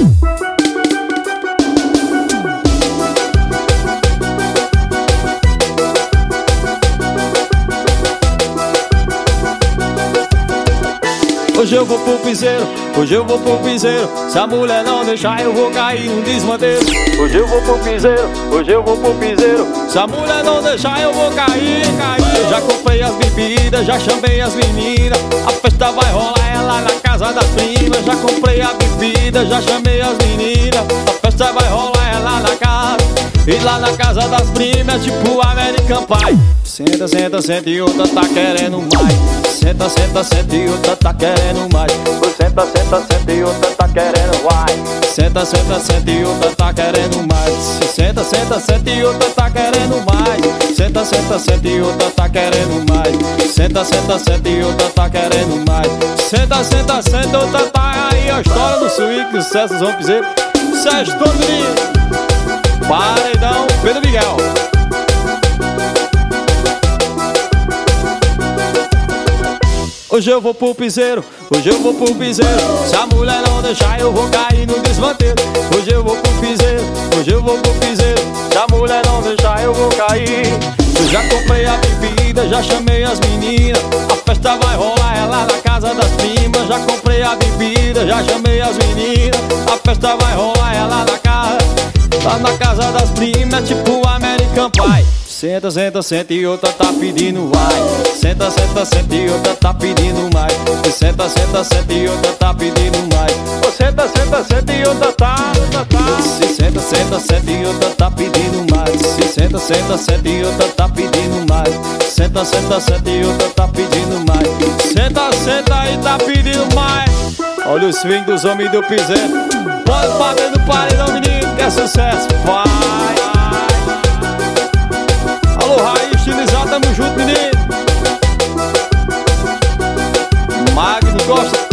Hoje eu vou pro piseiro, hoje eu vou pro piseiro. Se a mulher não deixar eu vou cair no desmanteiro. Hoje eu vou pro piseiro, hoje eu vou pro piseiro. Se a mulher não deixar eu vou cair. Eu já comprei as bebidas, já chamei as meninas. A festa vai rolar é lá na casa das primas. Já comprei a bebida, já chamei as meninas. A festa vai rolar é lá na casa. E lá na casa das primas, tipo American Pie. Senta, senta, senta e outra tá querendo mais. Senta, senta, senta e outra tá querendo mais. Senta, senta, senta e outra tá querendo mais. Senta, senta, senta e outra tá querendo mais. Senta, senta, senta e outra tá querendo mais. Senta, senta, senta e outra tá querendo mais. Senta, senta, senta e outra tá querendo mais. Senta, senta, senta, outra tá aí. A história do swing do César João Piseiro. Sexto menino. Paredão, Pedro Miguel. Hoje eu vou pro piseiro, hoje eu vou pro piseiro. Se a mulher não deixar eu vou cair no desmanteiro. Hoje eu vou pro piseiro, hoje eu vou pro piseiro. Se a mulher não deixar eu vou cair. Eu já comprei a bebida, já chamei as meninas. A festa vai rolar é lá na casa das primas. Já comprei a bebida, já chamei as meninas. A festa vai rolar é lá na casa das primas, tipo American Pie. Senta, senta, senta e outra tá pedindo vai. Senta, senta, senta e outra tá pedindo mais. Senta, senta, senta e outra tá pedindo mais. Senta, senta, senta e outra tá. Senta, senta, senta e outra tá pedindo mais. Senta, senta, senta e outra tá pedindo mais. Senta, senta, senta e outra tá pedindo mais. Senta, senta e tá pedindo mais. Olha o swing dos homens do piseiro. Pode bater no paredão, menino, que é sucesso. Vai. Alô, Raiz estilizado, tamo junto, menino. Magno gosta.